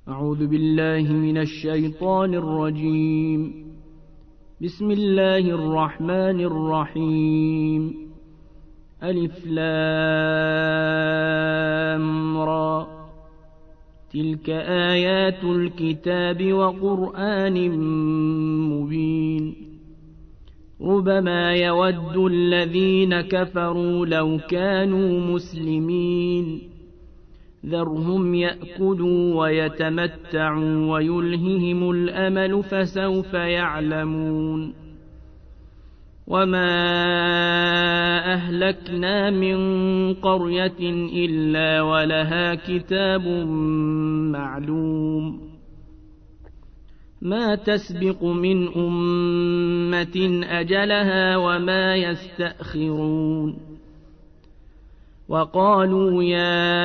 أعوذ بالله من الشيطان الرجيم. بسم الله الرحمن الرحيم. ألف لام را. تلك آيات الكتاب وقرآن مبين. ربما يود الذين كفروا لو كانوا مسلمين. ذرهم يأكلوا ويتمتعوا ويلههم الأمل فسوف يعلمون. وما أهلكنا من قرية إلا ولها كتاب معلوم. ما تسبق من أمة أجلها وما يستأخرون. وقالوا يا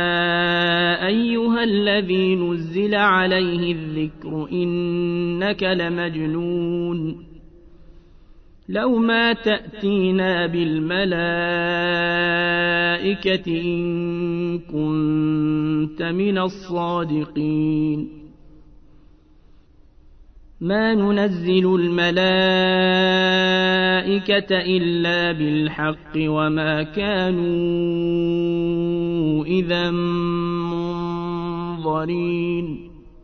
أيها الذي نزل عليه الذكر إنك لمجنون. لو ما تأتينا بالملائكة إن كنت من الصادقين. ما ننزل الملائكة إلا بالحق وما كانوا إذا منظرين.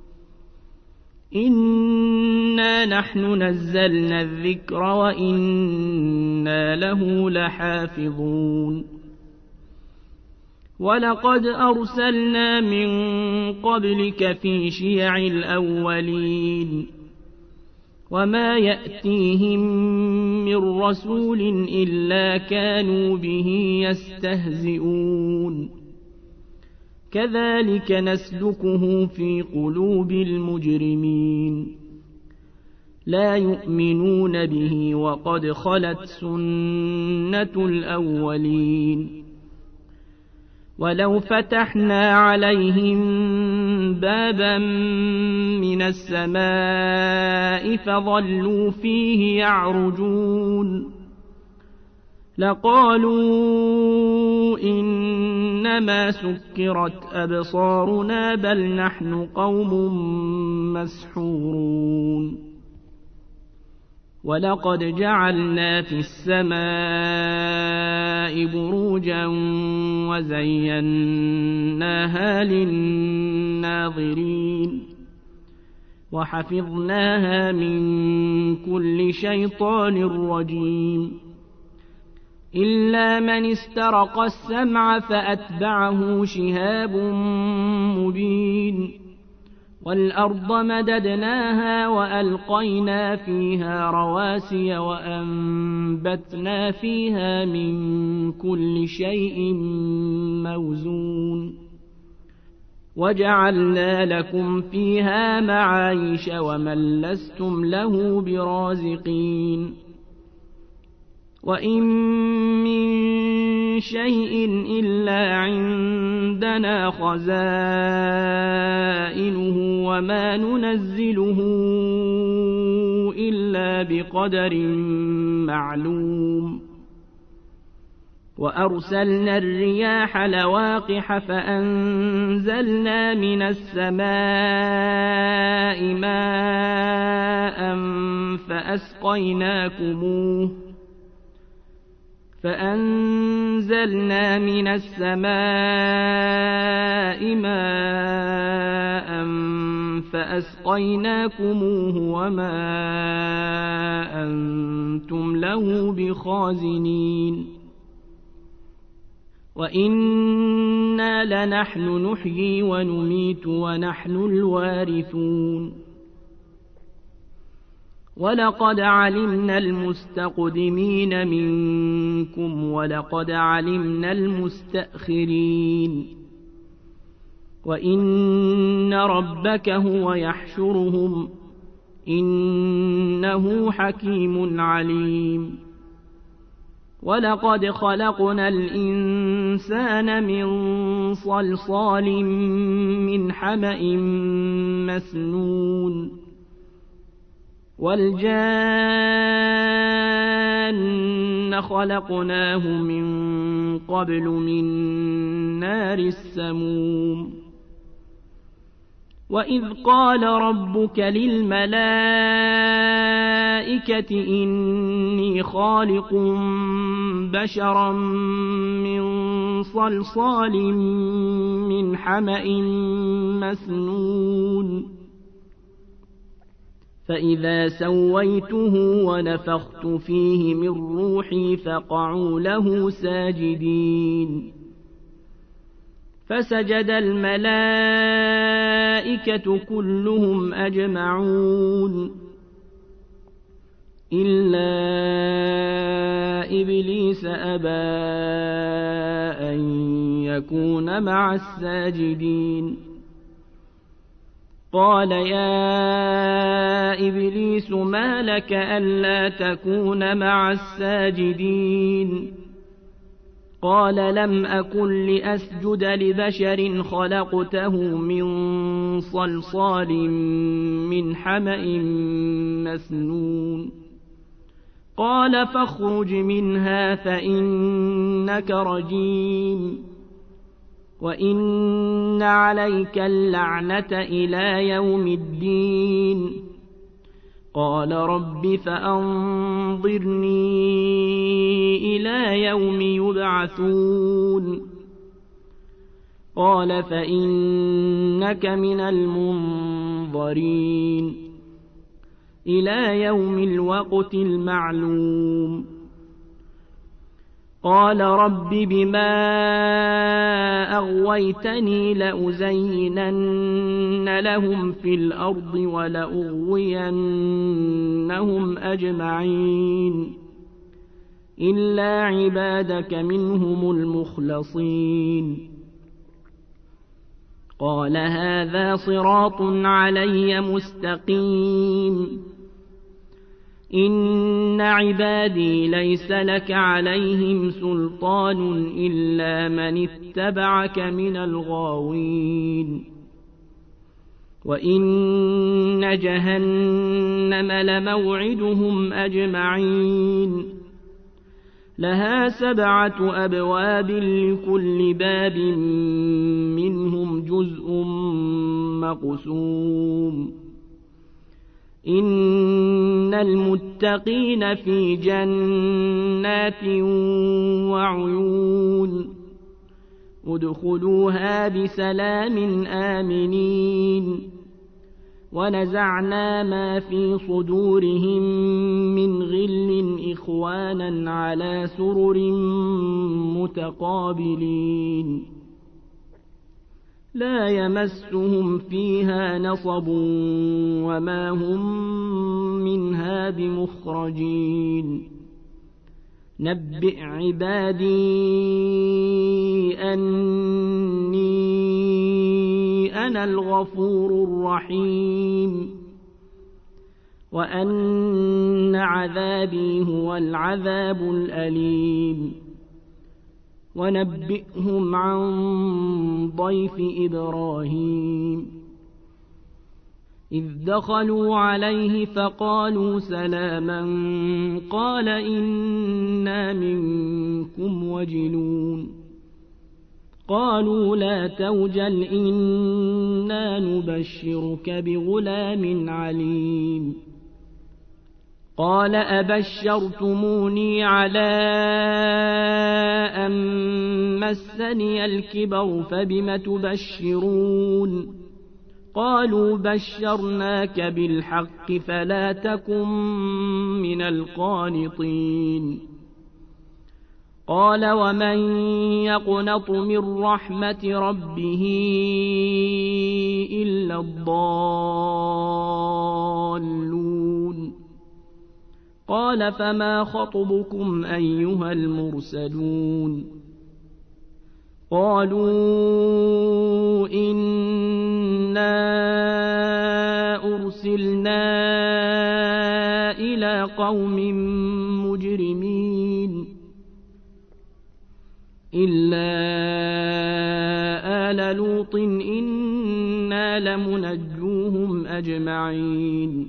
إنا نحن نزلنا الذكر وإنا له لحافظون. ولقد أرسلنا من قبلك في شيع الأولين. وما يأتيهم من رسول إلا كانوا به يستهزئون. كذلك نسلكه في قلوب المجرمين. لا يؤمنون به وقد خلت سنة الأولين. ولو فتحنا عليهم بابا من السماء فظلوا فيه يعرجون لقالوا إنما سكرت أبصارنا بل نحن قوم مسحورون. ولقد جعلنا في السماء بروجا وزيناها للناظرين وحفظناها من كل شيطان رجيم. إلا من استرق السمع فأتبعه شهاب مبين. والأرض مددناها وألقينا فيها رواسي وأنبتنا فيها من كل شيء موزون. وجعلنا لكم فيها معايش ومن لستم له برازقين. وإن من شيء إلا عندنا خزائنه وما ننزله إلا بقدر معلوم. وأرسلنا الرياح لواقح فأنزلنا من السماء ماء فأنزلنا من السماء ماء فأسقيناكموه وما أنتم له بخازنين. وإنا لنحن نحيي ونميت ونحن الوارثون. ولقد علمنا المستقدمين منكم ولقد علمنا المستأخرين. وإن ربك هو يحشرهم إنه حكيم عليم. ولقد خلقنا الإنسان من صلصال من حمأ مسنون. والجان خلقناه من قبل من نار السموم. وإذ قال ربك للملائكة إني خالق بشرا من صلصال من حمأ مسنون فإذا سويته ونفخت فيه من روحي فقعوا له ساجدين فسجد الملائكة كلهم أجمعون إلا إبليس أبى أن يكون مع الساجدين قال يا إبليس ما لك ألا تكون مع الساجدين قال لم أكن لأسجد لبشر خلقته من صلصال من حمأ مسنون قال فاخرج منها فإنك رجيم وإن عليك اللعنة إلى يوم الدين قال رب فأنظرني إلى يوم يبعثون قال فإنك من المنظرين إلى يوم الوقت المعلوم قال رب بما أغويتني لأزينن لهم في الأرض ولأغوينهم أجمعين إلا عبادك منهم المخلصين قال هذا صراط علي مستقيم إن عبادي ليس لك عليهم سلطان إلا من اتبعك من الغاوين وإن جهنم لموعدهم أجمعين لها 7 أبواب لكل باب منهم جزء مقسوم إن المتقين في جنات وعيون ادخلوها بسلام آمنين ونزعنا ما في صدورهم من غل إخوانا على سرر متقابلين لا يمسهم فيها نصب وما هم منها بمخرجين نبئ عبادي أني أنا الغفور الرحيم وأن عذابي هو العذاب الأليم ونبئهم عن ضيف إبراهيم إذ دخلوا عليه فقالوا سلاما قال إنا منكم وجلون قالوا لا توجل إنا نبشرك بغلام عليم قال أبشرتموني على أن مسني الكبر فبم تبشرون قالوا بشرناك بالحق فلا تكن من القانطين قال ومن يقنط من رحمة ربه إلا الضالون قال فما خطبكم أيها المرسلون قالوا إنا أرسلنا إلى قوم مجرمين إلا آل لوط إنا لمنجوهم أجمعين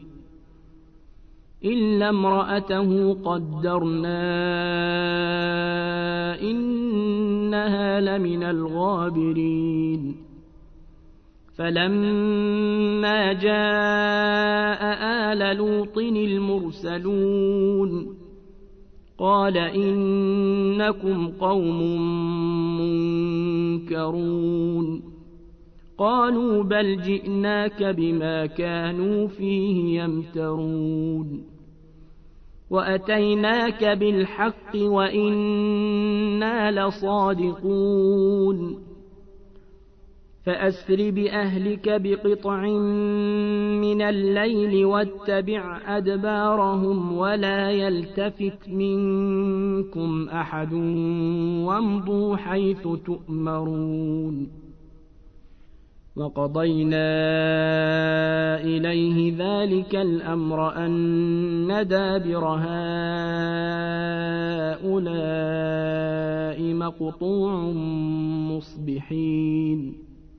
إلا امرأته قدرنا إنها لمن الغابرين فلما جاء آل لوط المرسلون قال إنكم قوم منكرون قالوا بل جئناك بما كانوا فيه يمترون وأتيناك بالحق وإنا لصادقون فأسر بأهلك بقطع من الليل واتبع أدبارهم ولا يلتفت منكم أحد وامضوا حيث تؤمرون وقضينا إليه ذلك الأمر أن دابر هؤلاء مقطوع مصبحين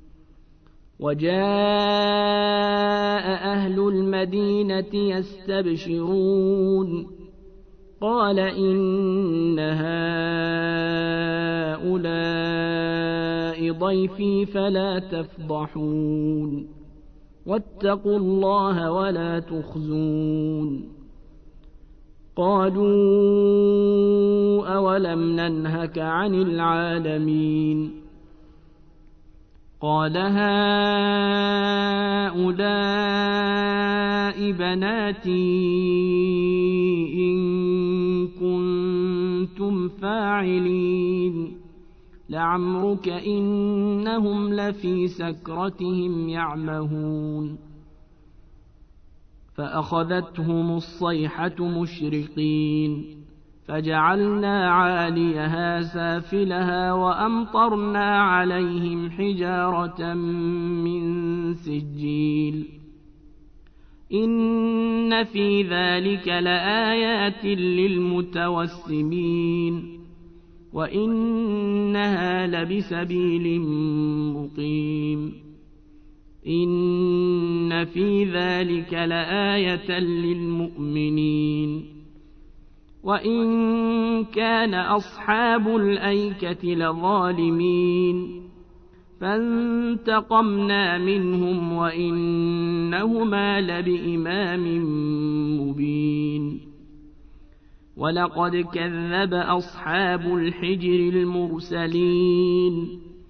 وجاء أهل المدينة يستبشرون قال إن هؤلاء ضيفي فلا تفضحون واتقوا الله ولا تخزون قالوا أولم ننهك عن العالمين قال هؤلاء بناتي إن كنتم فاعلين لعمرك إنهم لفي سكرتهم يعمهون فأخذتهم الصيحة مشرقين فجعلنا عاليها سافلها وأمطرنا عليهم حجارة من سجيل إن في ذلك لآيات للمتوسمين وإنها لبسبيل مقيم إن في ذلك لآية للمؤمنين وإن كان أصحاب الأيكة لظالمين فانتقمنا منهم وإنهما لبإمام مبين ولقد كذب أصحاب الحجر المرسلين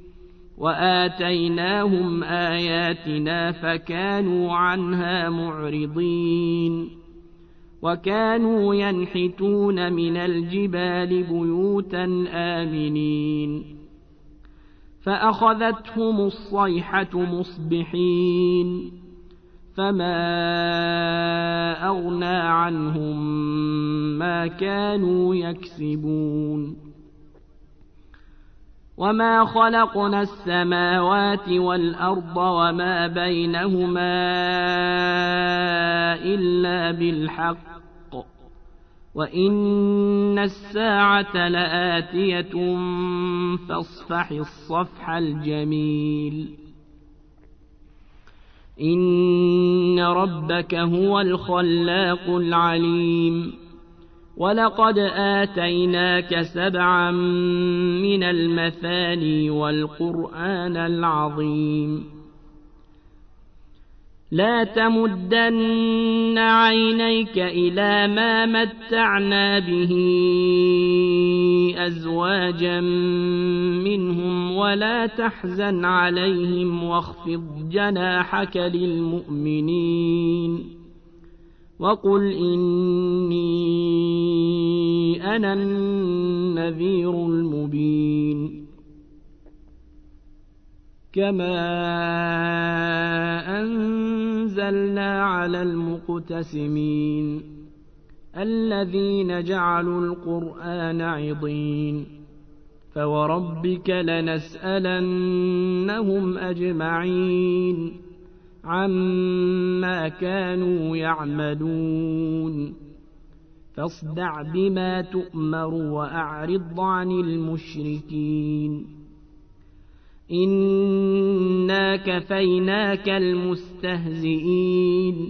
وآتيناهم آياتنا فكانوا عنها معرضين وكانوا ينحتون من الجبال بيوتا آمنين فأخذتهم الصيحة مصبحين فما أغنى عنهم ما كانوا يكسبون وما خلقنا السماوات والأرض وما بينهما إلا بالحق وإن الساعة لآتية فاصفح الصفح الجميل إن ربك هو الخلاق العليم ولقد آتيناك 7 من المثاني والقرآن العظيم لا تمدن عينيك إلى ما متعنا به أزواجا منهم ولا تحزن عليهم واخفض جناحك للمؤمنين وقل إني أنا النذير المبين كما أنزلنا على المقتسمين الذين جعلوا القرآن عضين فوربك لنسألنهم أجمعين عما كانوا يعملون فاصدع بما تؤمر وأعرض عن المشركين إنا كفيناك المستهزئين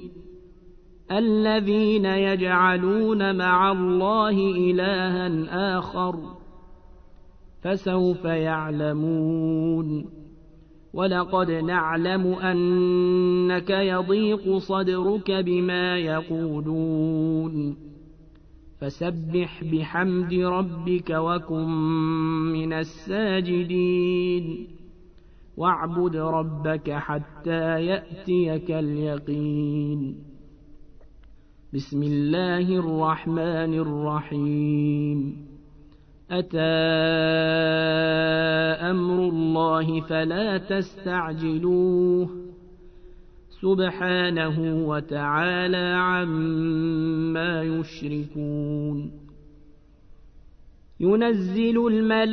الذين يجعلون مع الله إلها آخر فسوف يعلمون ولقد نعلم أنك يضيق صدرك بما يقولون فسبح بحمد ربك وكن من الساجدين واعبد ربك حتى يأتيك اليقين. بسم الله الرحمن الرحيم. أتى أمر الله فلا تستعجلوه سبحانه وتعالى عما يشركون. ينزل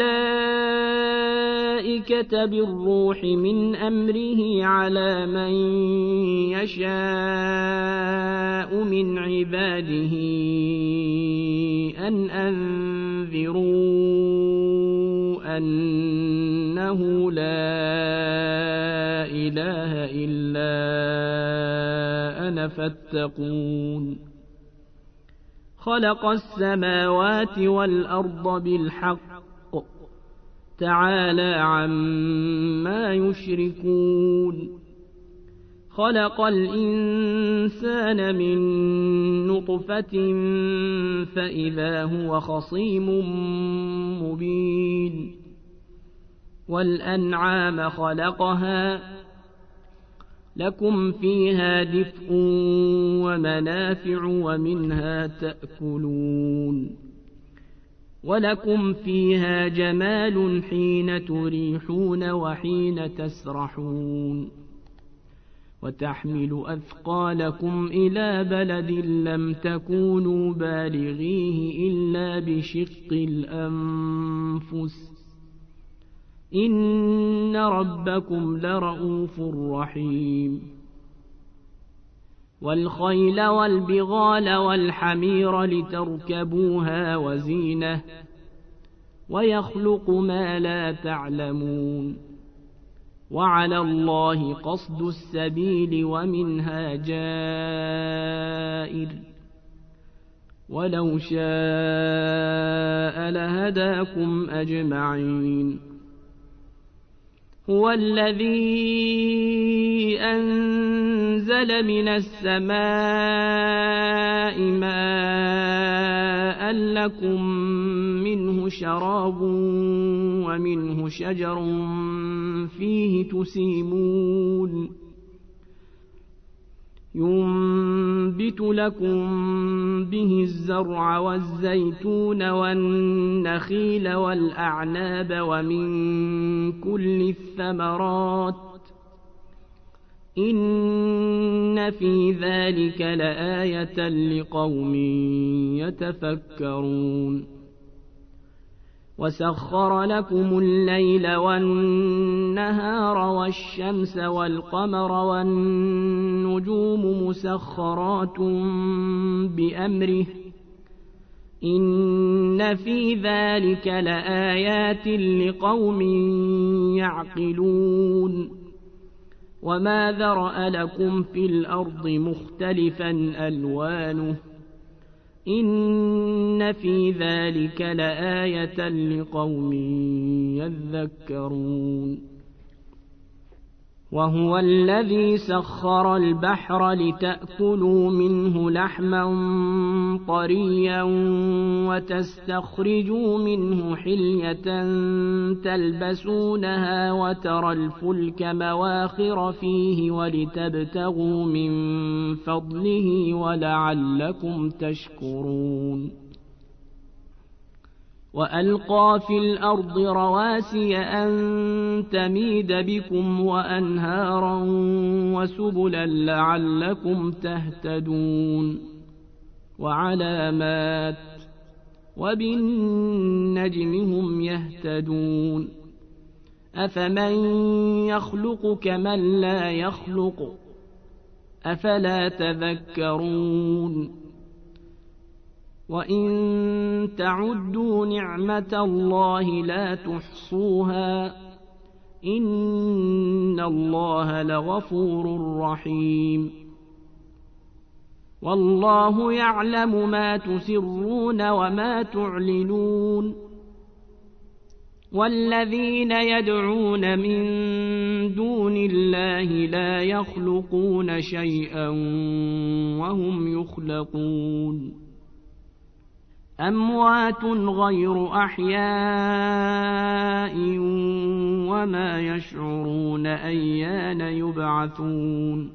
الملائكة بالروح من أمره على من يشاء من عباده أن أنذروا أنه لا إله إلا أنا فاتقون. خلق السماوات والأرض بالحق تعالى عما يشركون. خلق الإنسان من نطفة فإذا هو خصيم مبين. والأنعام خلقها لكم فيها دفء ومنافع ومنها تأكلون ولكم فيها جمال حين تريحون وحين تسرحون وتحمل أثقالكم إلى بلد لم تكونوا بالغيه إلا بشق الأنفس إن ربكم لرؤوف رحيم. والخيل والبغال والحمير لتركبوها وزينة ويخلق ما لا تعلمون. وعلى الله قصد السبيل ومنها جائر ولو شاء لهداكم أجمعين. هو الذي أنزل من السماء ماء لكم منه شراب ومنه شجر فيه تسيمون ينبت لكم به الزرع والزيتون والنخيل والأعناب ومن كل الثمرات إن في ذلك لآية لقوم يتفكرون. وسخر لكم الليل والنهار والشمس والقمر والنجوم مسخرات بأمره إن في ذلك لآيات لقوم يعقلون. وما ذرأ لكم في الأرض مختلفا ألوانه إن في ذلك لآية لقوم يذكرون. وهو الذي سخر البحر لتأكلوا منه لحما طريا وتستخرجوا منه حلية تلبسونها وترى الفلك مواخر فيه ولتبتغوا من فضله ولعلكم تشكرون. وألقى في الأرض رواسي أن تميد بكم وأنهارا وسبلا لعلكم تهتدون. وعلامات وبالنجم هم يهتدون. أفمن يخلق كمن لا يخلق أفلا تذكرون. وإن تعدوا نعمة الله لا تحصوها إن الله لغفور رحيم. والله يعلم ما تسرون وما تعلنون والذين يدعون من دون الله لا يخلقون شيئا وهم يخلقون أموات غير أحياء وما يشعرون أيان يبعثون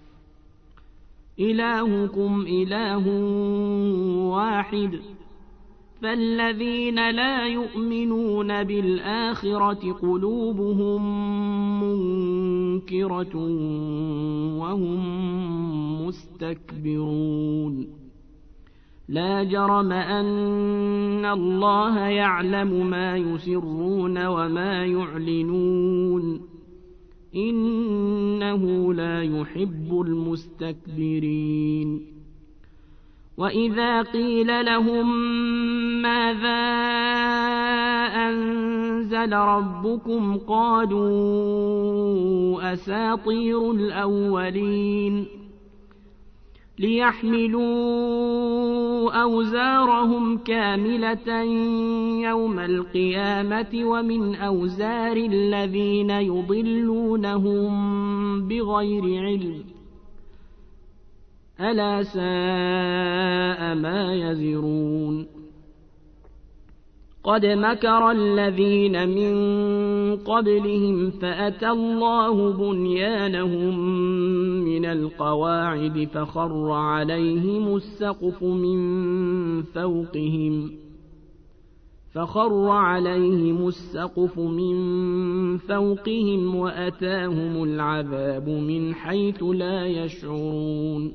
إلهكم إله واحد فالذين لا يؤمنون بالآخرة قلوبهم منكرة وهم مستكبرون لا جرم أن الله يعلم ما يسرون وما يعلنون إنه لا يحب المستكبرين وإذا قيل لهم ماذا أنزل ربكم قالوا أساطير الأولين ليحملوا أوزارهم كاملة يوم القيامة ومن أوزار الذين يضلونهم بغير علم ألا ساء ما يزرون قد مكر الذين من قبلهم فأتى الله بنيانهم من القواعد فخر عليهم السقف من فوقهم وأتاهم العذاب من حيث لا يشعرون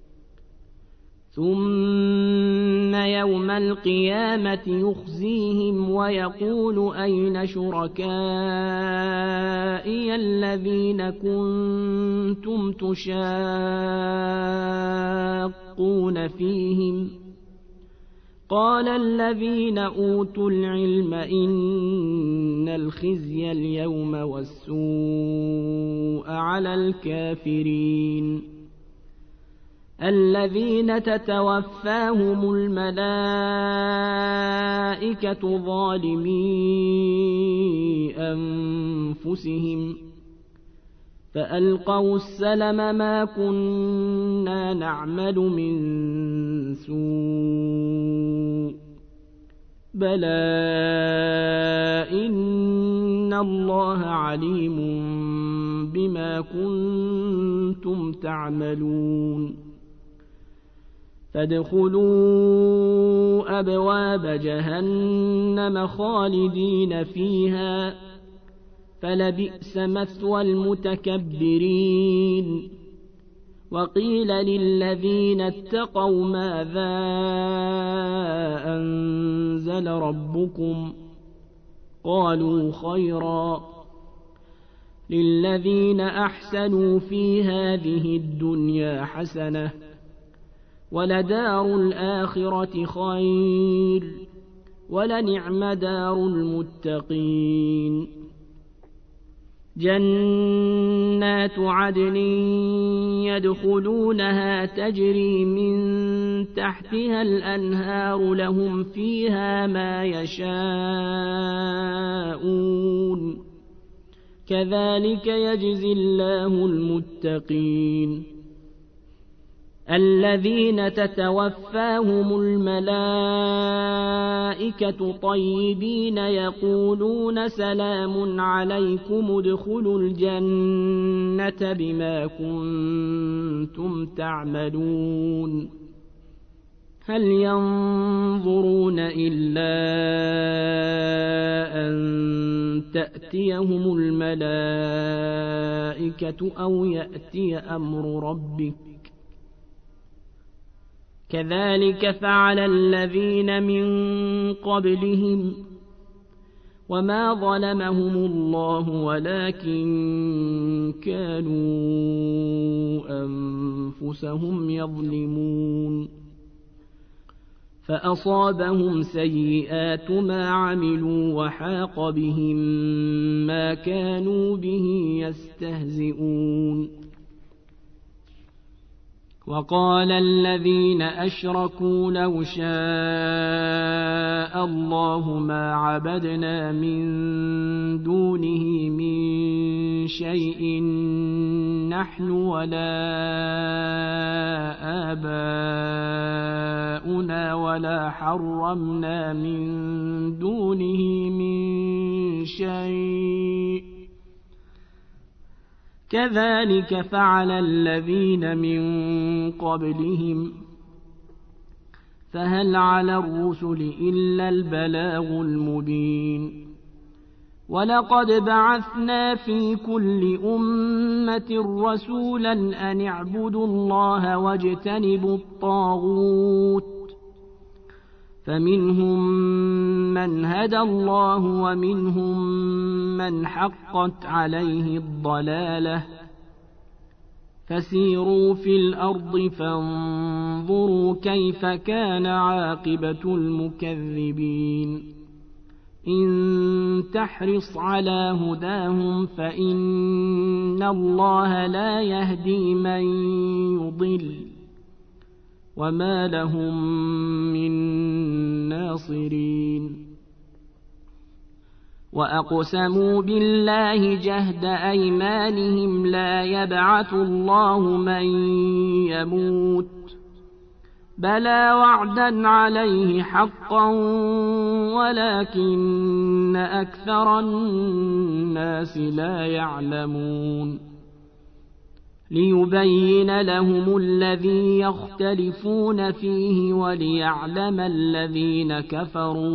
ثم يوم القيامة يخزيهم ويقول أين شركائي الذين كنتم تشاقون فيهم قال الذين أوتوا العلم إن الخزي اليوم والسوء على الكافرين الذين تتوفاهم الملائكة ظالمي أنفسهم فألقوا السلم ما كنا نعمل من سوء بلى إن الله عليم بما كنتم تعملون فادخلوا أبواب جهنم خالدين فيها فلبئس مثوى المتكبرين وقيل للذين اتقوا ماذا أنزل ربكم قالوا خيرا للذين أحسنوا في هذه الدنيا حسنة ولدار الآخرة خير ولنعم دار المتقين جنات عدن يدخلونها تجري من تحتها الأنهار لهم فيها ما يشاءون كذلك يجزي الله المتقين الذين تتوفاهم الملائكة طيبين يقولون سلام عليكم ادخلوا الجنة بما كنتم تعملون هل ينظرون إلا أن تأتيهم الملائكة أو يأتي أمر ربك كذلك فعل الذين من قبلهم وما ظلمهم الله ولكن كانوا أنفسهم يظلمون فأصابهم سيئات ما عملوا وحاق بهم ما كانوا به يستهزئون وقال الذين أشركوا لو شاء الله ما عبدنا من دونه من شيء نحن ولا آباؤنا ولا حرمنا من دونه من شيء كذلك فعل الذين من قبلهم فهل على الرسل إلا البلاغ المبين ولقد بعثنا في كل أمة رسولا أن اعبدوا الله واجتنبوا الطاغوت فمنهم من هدى الله ومنهم من حقت عليه الضلالة فسيروا في الأرض فانظروا كيف كان عاقبة المكذبين إن تحرص على هداهم فإن الله لا يهدي من يضل وما لهم من ناصرين وأقسموا بالله جهد أيمانهم لا يبعث الله من يموت بلى وعدا عليه حقا ولكن أكثر الناس لا يعلمون ليبين لهم الذي يختلفون فيه وليعلم الذين كفروا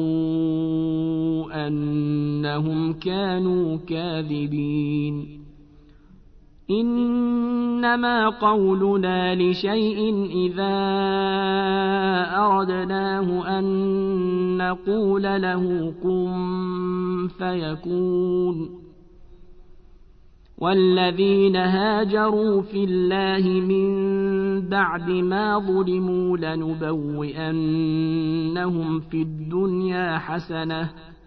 أنهم كانوا كاذبين إنما قولنا لشيء إذا أردناه أن نقول له كن فيكون والذين هاجروا في الله من بعد ما ظلموا لنبوئنهم في الدنيا حسنة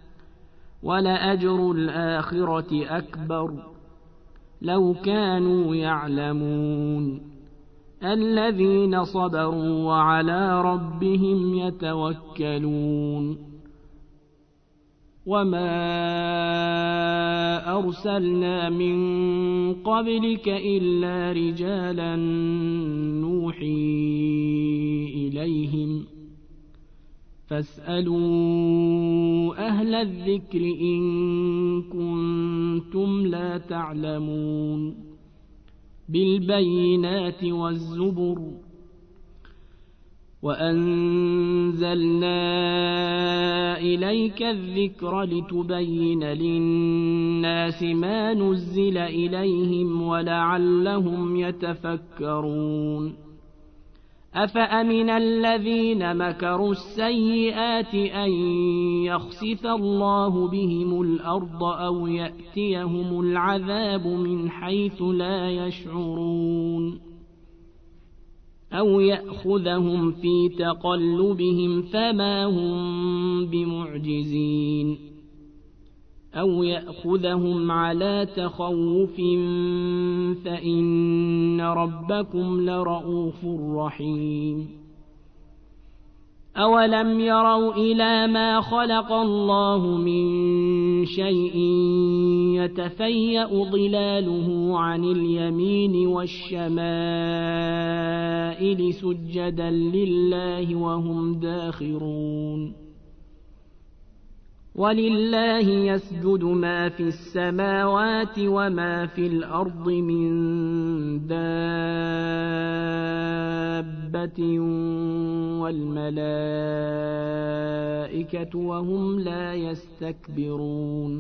ولأجر الآخرة أكبر لو كانوا يعلمون الذين صبروا وعلى ربهم يتوكلون وما أرسلنا من قبلك إلا رجالا نوحي إليهم فاسألوا أهل الذكر إن كنتم لا تعلمون بالبينات والزبر وأنزلنا إليك الذكر لتبين للناس ما نزل إليهم ولعلهم يتفكرون أفأمن الذين مكروا السيئات أن يخسف الله بهم الأرض أو يأتيهم العذاب من حيث لا يشعرون أو يأخذهم في تقلبهم فما هم بمعجزين أو يأخذهم على تخوف فإن ربكم لرؤوف رحيم أولم يروا إلى ما خلق الله من شيء يتفيأ ظلاله عن اليمين والشمائل سجدا لله وهم داخرون ولله يسجد ما في السماوات وما في الأرض من دابة والملائكة وهم لا يستكبرون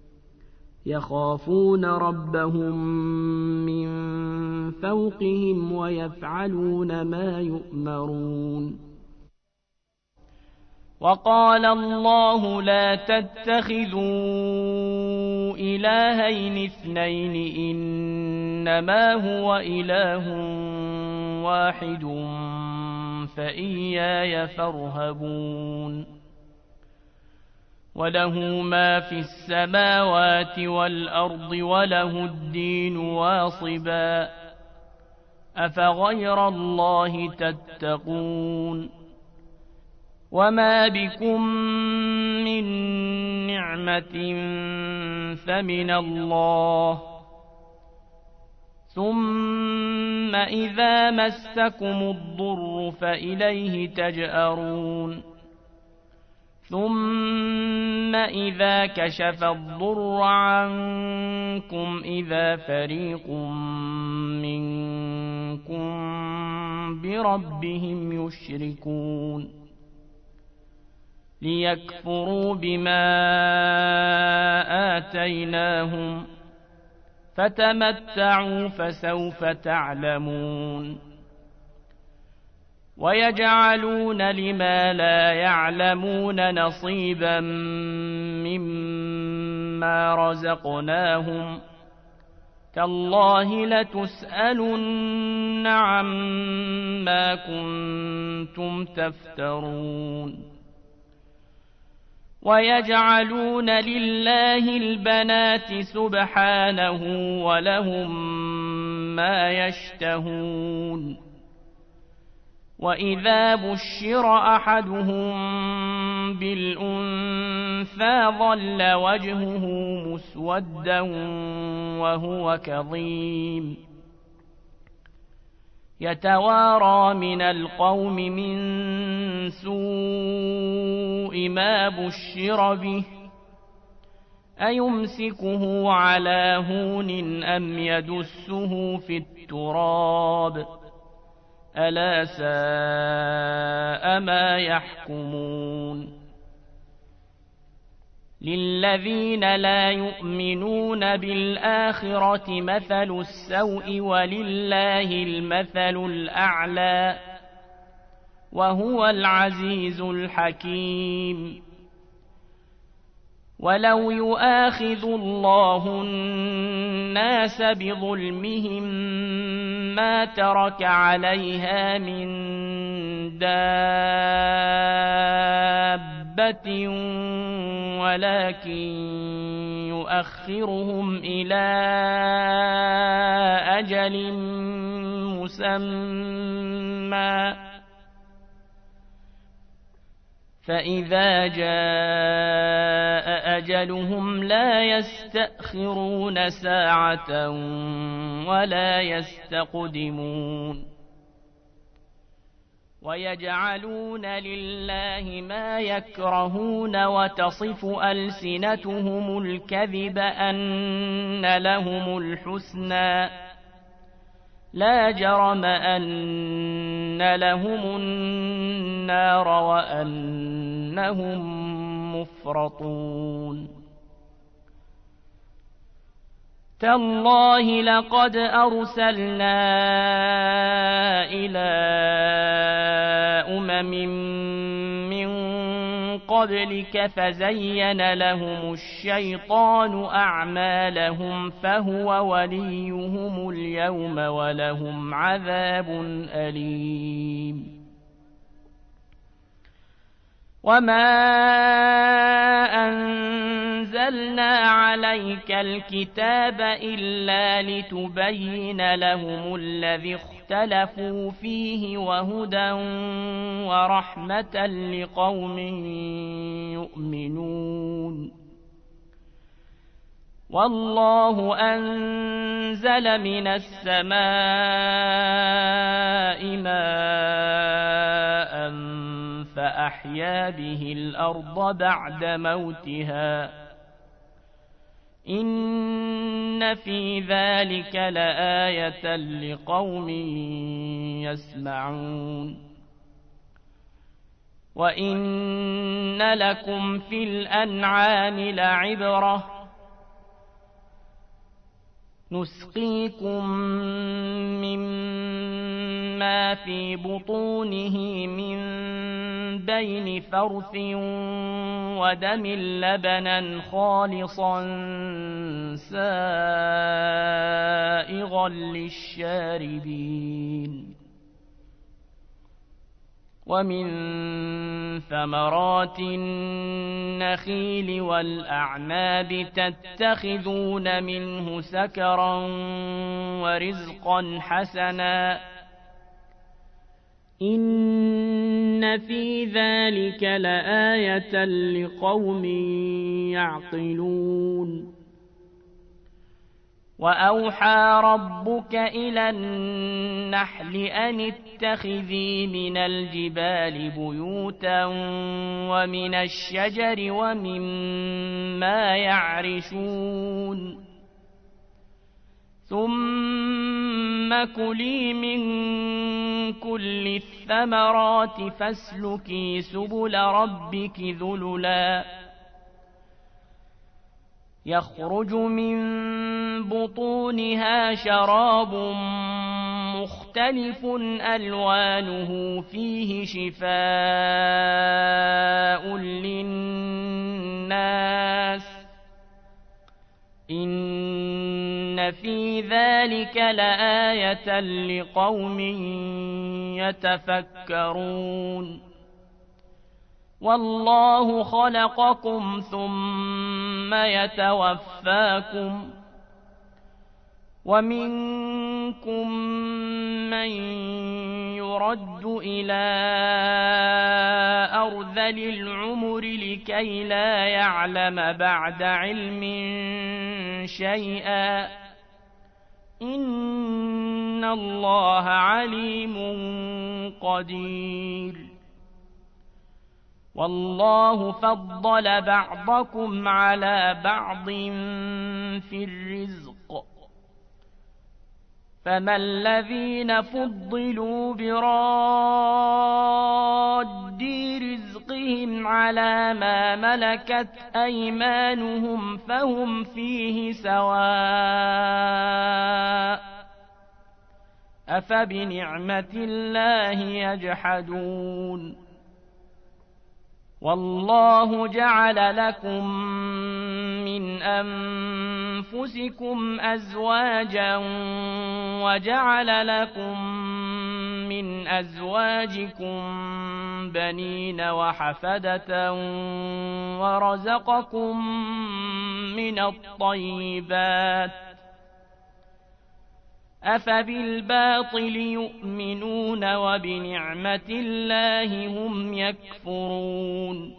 يخافون ربهم من فوقهم ويفعلون ما يؤمرون وقال الله لا تتخذوا إلهين اثنين إنما هو إله واحد فإياي فارهبون وله ما في السماوات والأرض وله الدين واصبا أفغير الله تتقون وما بكم من نعمة فمن الله ثم إذا مسكم الضر فإليه تجأرون ثم إذا كشف الضر عنكم إذا فريق منكم بربهم يشركون ليكفروا بما آتيناهم فتمتعوا فسوف تعلمون ويجعلون لما لا يعلمون نصيبا مما رزقناهم تالله لتسألن عما كنتم تفترون ويجعلون لله البنات سبحانه ولهم ما يشتهون وإذا بشر أحدهم بالأنثى ظل وجهه مسودا وهو كظيم يتوارى من القوم من سوء ما بشر به أيمسكه على هون أم يدسه في التراب ألا ساء ما يحكمون للذين لا يؤمنون بالآخرة مثل السوء ولله المثل الأعلى وهو العزيز الحكيم ولو يؤاخذ الله الناس بظلمهم ما ترك عليها من دابة ولكن يؤخرهم إلى أجل مسمى فإذا جاء أجلهم لا يستأخرون ساعة ولا يستقدمون ويجعلون لله ما يكرهون وتصف ألسنتهم الكذب أن لهم الحسنى لا جرم أن لهم النار وأنهم مفرطون تالله لقد أرسلنا إلى أمم من قبلك فزين لهم الشيطان أعمالهم فهو وليهم اليوم ولهم عذاب أليم وما أنزلنا عليك الكتاب إلا لتبين لهم الذي اختلفوا فيه وهدى ورحمة لقوم يؤمنون والله أنزل من السماء ماء فأحيا به الأرض بعد موتها إن في ذلك لآية لقوم يسمعون وإن لكم في الأنعام لعبرة نسقيكم مما في بطونه من بين فرث ودم لبنا خالصا سائغا للشاربين ومن ثمرات النخيل والأعناب تتخذون منه سكرا ورزقا حسنا إن في ذلك لآية لقوم يعقلون وأوحى ربك إلى النحل أن اتخذي من الجبال بيوتا ومن الشجر ومما يعرشون ثم كلي من كل الثمرات فاسلكي سبل ربك ذللا يخرج من بطونها شراب مختلف ألوانه فيه شفاء للناس إن في ذلك لآية لقوم يتفكرون والله خلقكم ثم يتوفاكم ومنكم من يرد إلى أرذل العمر لكي لا يعلم بعد علم شيئا إن الله عليم قدير والله فضل بعضكم على بعض في الرزق فما الذين فضلوا براد رزقهم على ما ملكت أيمانهم فهم فيه سواء أفبنعمة الله يجحدون والله جعل لكم من أنفسكم أزواجا وجعل لكم من أزواجكم بنين وحفدة ورزقكم من الطيبات أفبالباطل يؤمنون وبنعمة الله هم يكفرون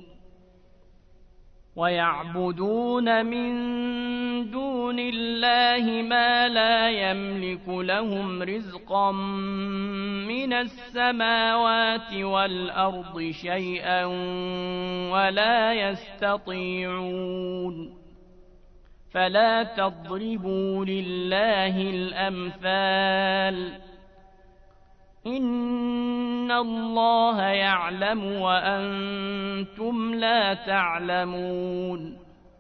ويعبدون من دون الله ما لا يملك لهم رزقا من السماوات والأرض شيئا ولا يستطيعون فلا تضربوا لله الأمثال إن الله يعلم وأنتم لا تعلمون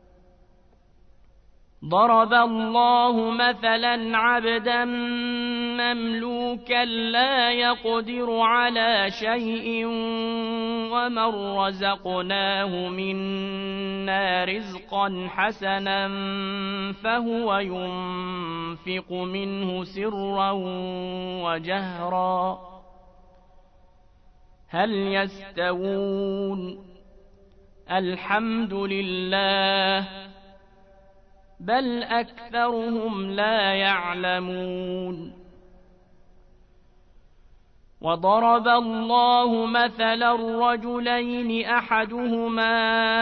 ضرب الله مثلا عبدا مملوكا لا يقدر على شيء ومن رزقناه منا رزقا حسنا فهو ينفق منه سرا وجهرا هل يستوون الحمد لله بل أكثرهم لا يعلمون وضرب الله مثلا رجلين أحدهما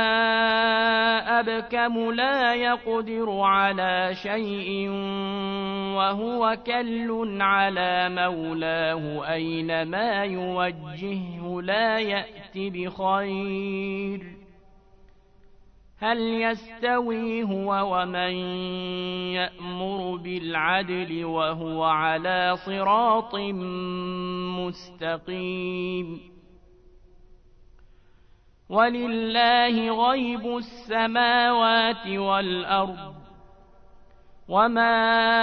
أبكم لا يقدر على شيء وهو كل على مولاه أينما يوجهه لا يأت بخير هل يستوي هو ومن يأمر بالعدل وهو على صراط مستقيم ولله غيب السماوات والأرض وما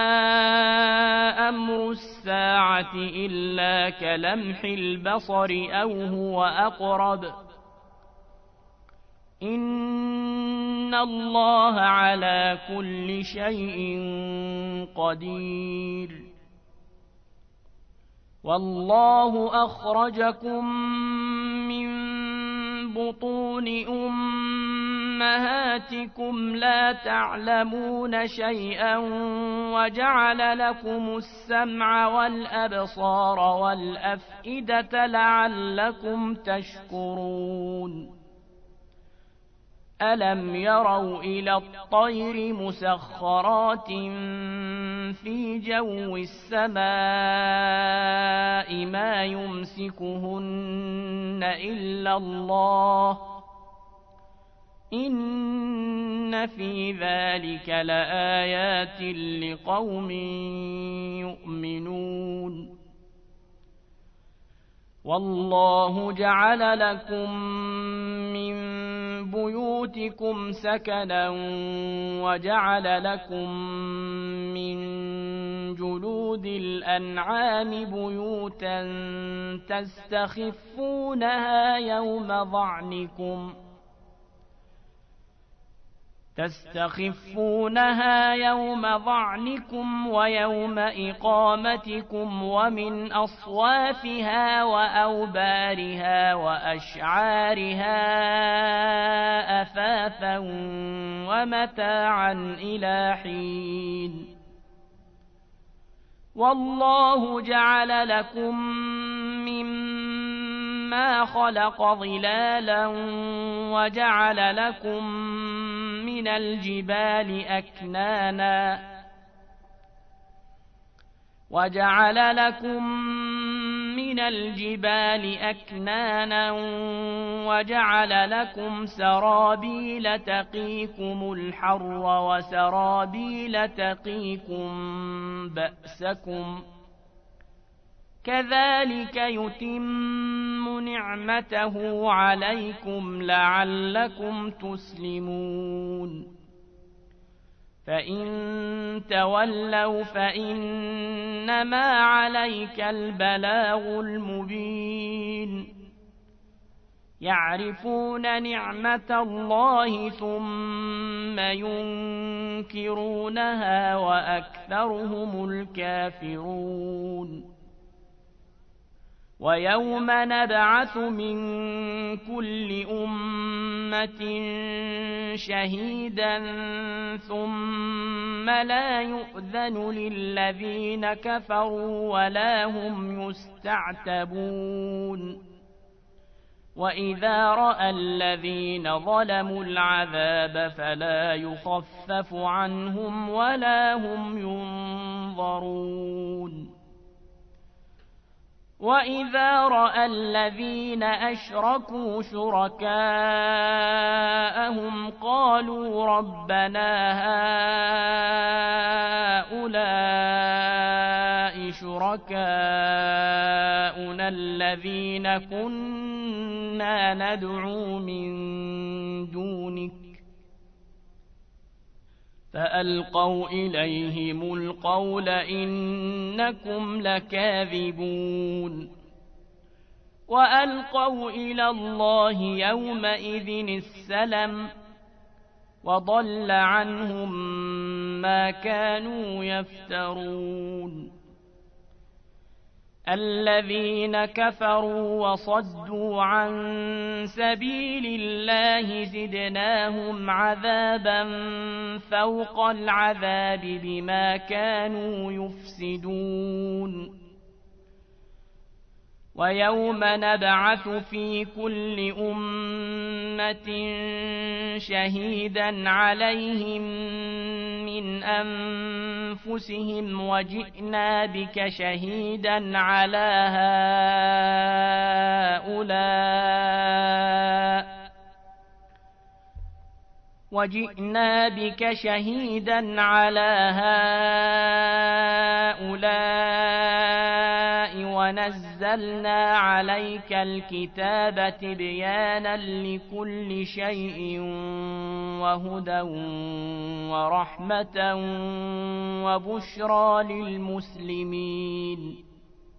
أمر الساعة إلا كلمح البصر أو هو أقرب إن الله على كل شيء قدير والله أخرجكم من بطون أمهاتكم لا تعلمون شيئا وجعل لكم السمع والأبصار والأفئدة لعلكم تشكرون ألم يروا إلى الطير مسخرات في جو السماء ما يمسكهن إلا الله إن في ذلك لآيات لقوم يؤمنون والله جعل لكم من بيوتكم سكنا وجعل لكم من جلود الأنعام بيوتا تستخفونها يوم ظعنكم ويوم إقامتكم ومن أصوافها وأوبارها وأشعارها أثاثا ومتاعا إلى حين والله جعل لكم مما خلق ظلالا وجعل لكم من الجبال أكنانا وجعل لكم سرابيل تقيكم الحر وسرابيل تقيكم بأسكم كذلك يتم نعمته عليكم لعلكم تسلمون فإن تولوا فإنما عليك البلاغ المبين يعرفون نعمة الله ثم ينكرونها وأكثرهم الكافرون ويوم نبعث من كل أمة شهيدا ثم لا يؤذن للذين كفروا ولا هم يستعتبون وإذا رأى الذين ظلموا العذاب فلا يخفف عنهم ولا هم ينظرون وإذا رأى الذين أشركوا شركاءهم قالوا ربنا هؤلاء شركاؤنا الذين كنا ندعو من دونك فألقوا إليهم القول إنكم لكاذبون وألقوا إلى الله يومئذ السلم وضل عنهم ما كانوا يفترون الذين كفروا وصدوا عن سبيل الله زدناهم عذابا فوق العذاب بما كانوا يفسدون ويوم نبعث في كل أمة شهيدا عليهم من أنفسهم وجئنا بك شهيدا على هؤلاء ونزلنا عليك الكتاب تبيانا لكل شيء وهدى ورحمة وبشرى للمسلمين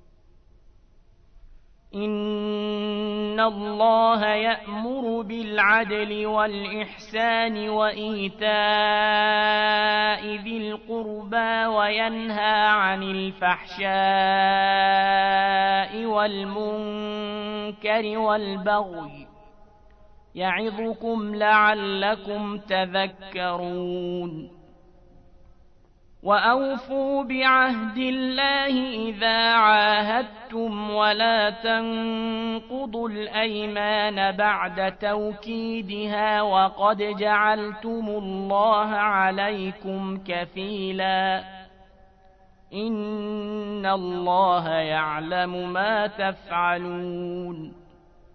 إن الله يأمر بالعدل والإحسان وإيتاء ذي القربى وينهى عن الفحشاء والمنكر والبغي يعظكم لعلكم تذكرون وأوفوا بعهد الله إذا عاهدتم ولا تنقضوا الأيمان بعد توكيدها وقد جعلتم الله عليكم كفيلا إن الله يعلم ما تفعلون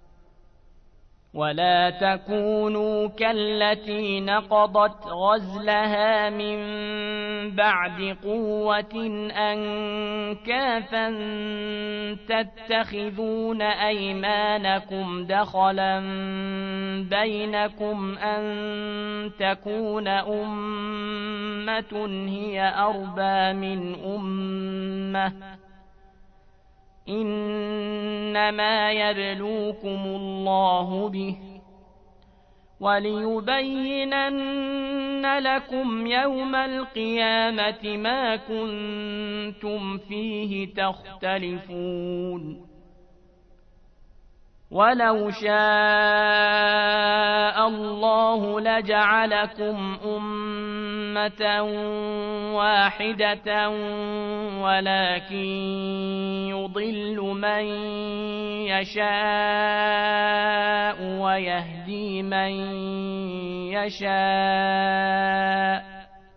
ولا تكونوا كالتي نقضت غزلها من بعد قوة أنكاثا تتخذون أيمانكم دخلا بينكم أن تكون أمة هي أربى من أمة إنما يبلوكم الله به وليبينن لكم يوم القيامة ما كنتم فيه تختلفون ولو شاء الله لجعلكم أمة واحدة ولكن يضل من يشاء ويهدي من يشاء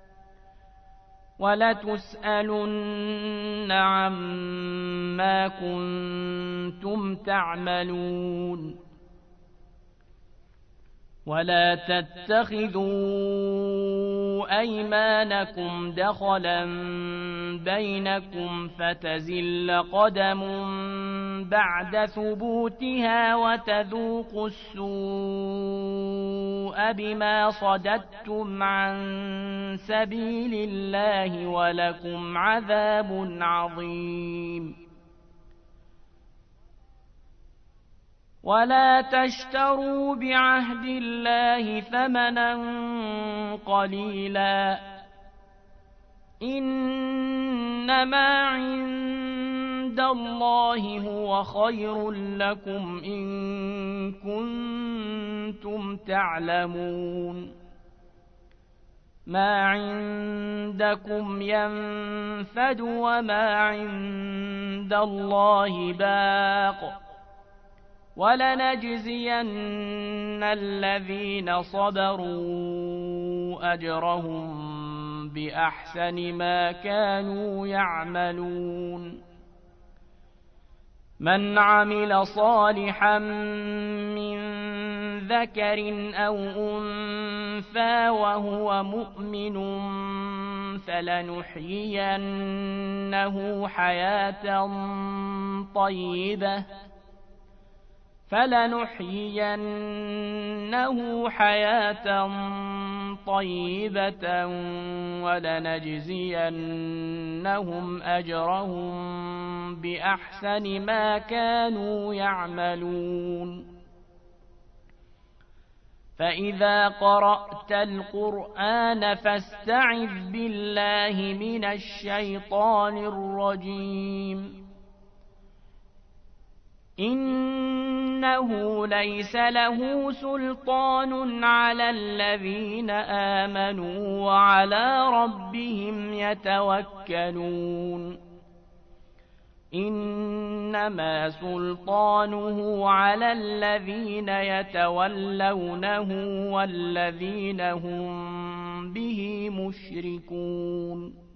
ولتسألن عما كنتم تعملون ولا تتخذوا أيمانكم دخلا بينكم فتزل قدم بعد ثبوتها وتذوقوا السوء بما صددتم عن سبيل الله ولكم عذاب عظيم ولا تشتروا بعهد الله ثمنا قليلا إنما عند الله هو خير لكم إن كنتم تعلمون ما عندكم ينفد وما عند الله باق ولنجزين الذين صبروا أجرهم بأحسن ما كانوا يعملون من عمل صالحا من ذكر أو أنثى وهو مؤمن فلنحيينه حياة طيبة ولنجزينهم أجرهم بأحسن ما كانوا يعملون فإذا قرأت القرآن فاستعذ بالله من الشيطان الرجيم إنه ليس له سلطان على الذين آمنوا وعلى ربهم يتوكلون إنما سلطانه على الذين يتولونه والذين هم به مشركون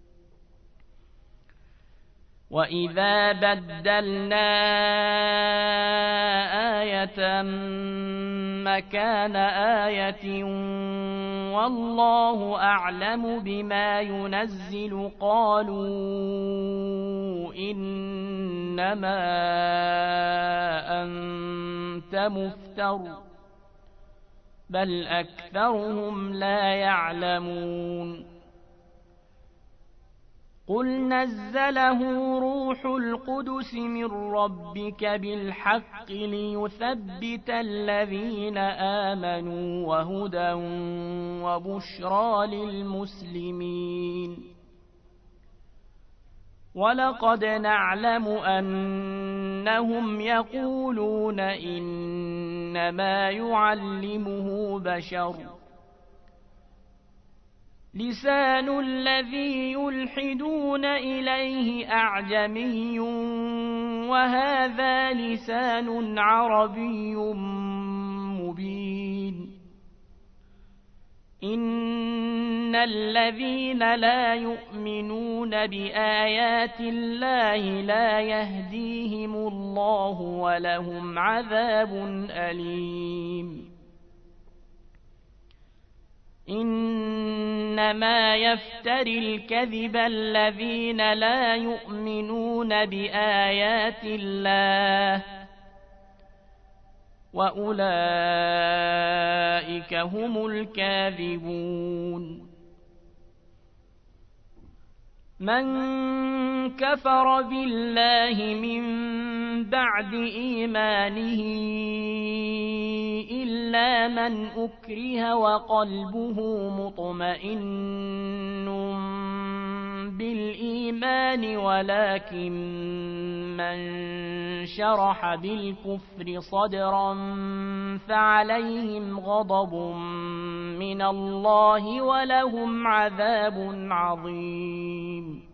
وإذا بدلنا آية مكان آية والله أعلم بما ينزل قالوا إنما أنت مفتر بل أكثرهم لا يعلمون قل نزله روح القدس من ربك بالحق ليثبت الذين آمنوا وهدى وبشرى للمسلمين. ولقد نعلم أن أنهم يقولون إنما يعلمه بشر لسان الذي يلحدون إليه أعجمي وهذا لسان عربي مبين إن الذين لا يؤمنون بآيات الله لا يهديهم الله ولهم عذاب أليم إنما يفتري الكذب الذين لا يؤمنون بآيات الله وأولئك هم الكاذبون من كفر بالله من بعد إيمانه إلا من أكره وقلبه مطمئن بالإيمان ولكن من شرح بالكفر صدرا فعليهم غضب من الله ولهم عذاب عظيم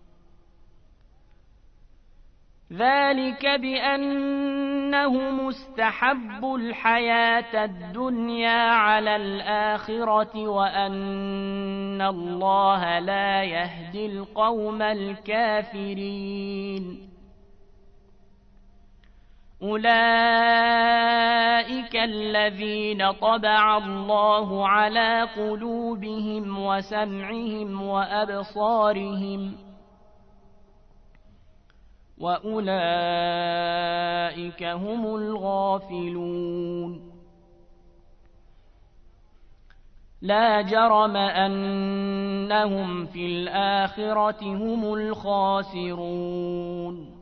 ذلك بأنه مستحب الحياة الدنيا على الآخرة وأن الله لا يهدي القوم الكافرين أولئك الذين طبع الله على قلوبهم وسمعهم وأبصارهم وأولئك هم الغافلون لا جرم أنهم في الآخرة هم الخاسرون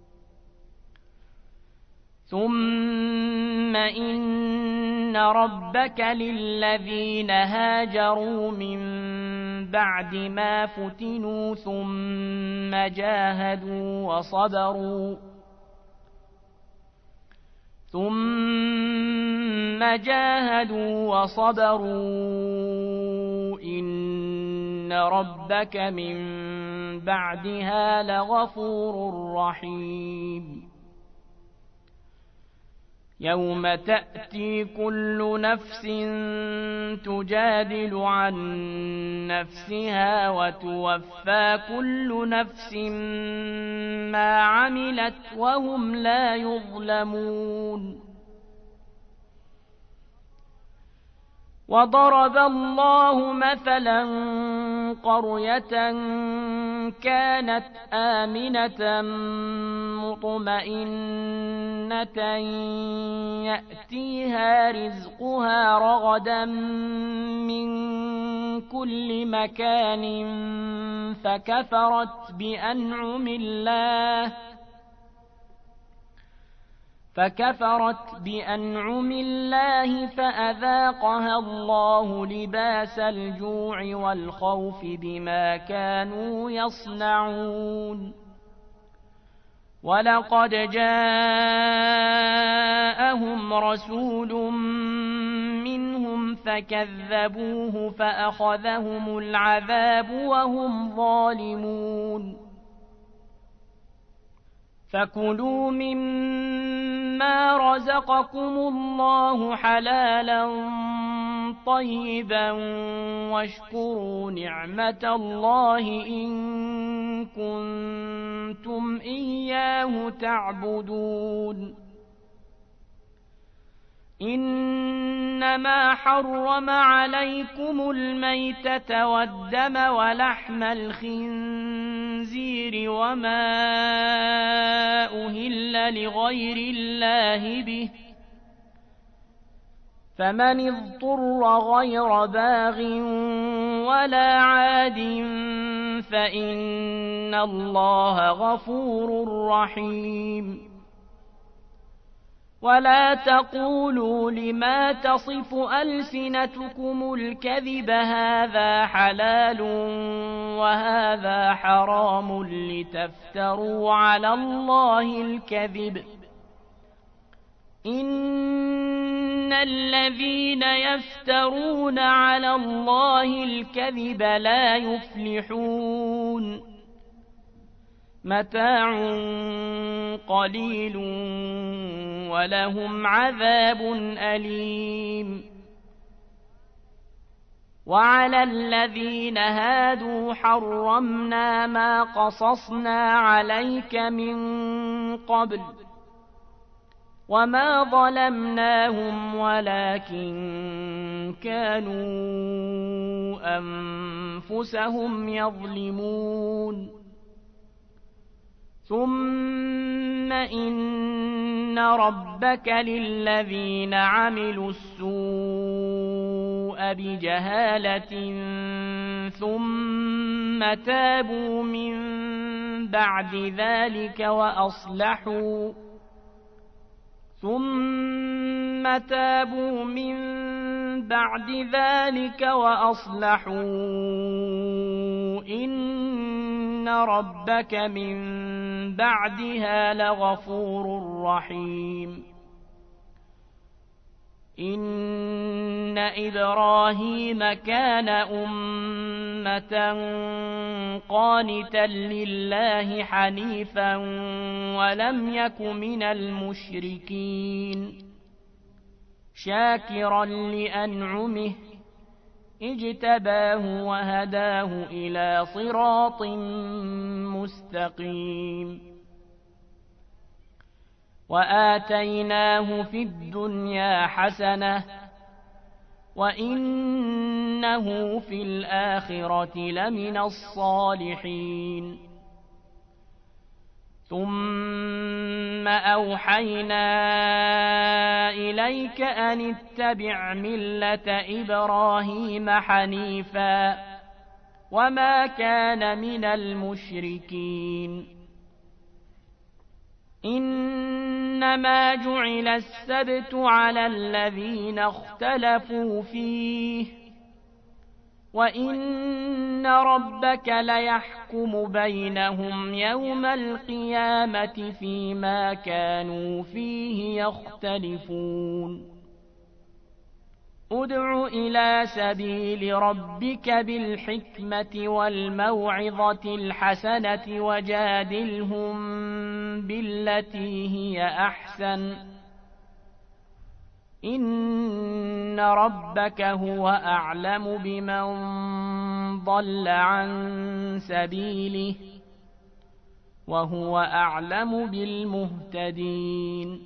ثم إن ربك للذين هاجروا من بعد ما فتنوا ثم جاهدوا وصبروا إن ربك من بعدها لغفور رحيم يوم تأتي كل نفس تجادل عن نفسها وتوفى كل نفس ما عملت وهم لا يظلمون وضرب الله مثلا قرية كانت آمنة مطمئنة يأتيها رزقها رغدا من كل مكان فكفرت بأنعم الله فأذاقها الله لباس الجوع والخوف بما كانوا يصنعون ولقد جاءهم رسول منهم فكذبوه فأخذهم العذاب وهم ظالمون فكلوا مما رزقكم الله حلالا طيبا واشكروا نعمة الله إن كنتم إياه تعبدون إنما حرم عليكم الميتة والدم ولحم الخنزير وما أهل لغير الله به فمن اضطر غير باغ ولا عاد فإن الله غفور رحيم ولا تقولوا لما تصف ألسنتكم الكذب هذا حلال وهذا حرام لتفتروا على الله الكذب إن الذين يفترون على الله الكذب لا يفلحون متاع قليل ولهم عذاب أليم وعلى الذين هادوا حرمنا ما قصصنا عليك من قبل وما ظلمناهم ولكن كانوا أنفسهم يظلمون ثم إن ربك للذين عملوا السوء بجهالة ثم تابوا من بعد ذلك وأصلحوا إن ربك من بعدها لغفور رحيم إن إبراهيم كان أمة قانتا لله حنيفا ولم يك من المشركين شاكرا لأنعمه اجتباه وهداه إلى صراط مستقيم وآتيناه في الدنيا حسنة وإنه في الآخرة لمن الصالحين ثم أوحينا إليك أن اتبع ملة إبراهيم حنيفا وما كان من المشركين إنما جعل السبت على الذين اختلفوا فيه وإن ربك ليحكم بينهم يوم القيامة فيما كانوا فيه يختلفون ادع إلى سبيل ربك بالحكمة والموعظة الحسنة وجادلهم بالتي هي أحسن إن ربك هو أعلم بمن ضل عن سبيله وهو أعلم بالمهتدين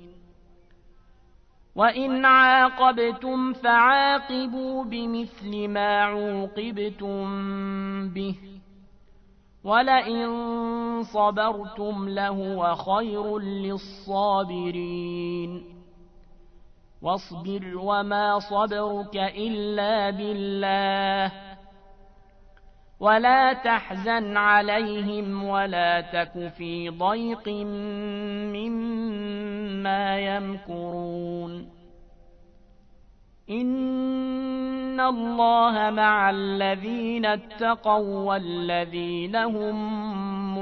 وإن عاقبتم فعاقبوا بمثل ما عوقبتم به ولئن صبرتم لهو خير للصابرين واصبر وما صبرك إلا بالله ولا تحزن عليهم ولا تك في ضيق مما يمكرون إن الله مع الذين اتقوا والذين هم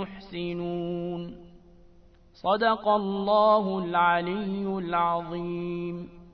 محسنون صدق الله العلي العظيم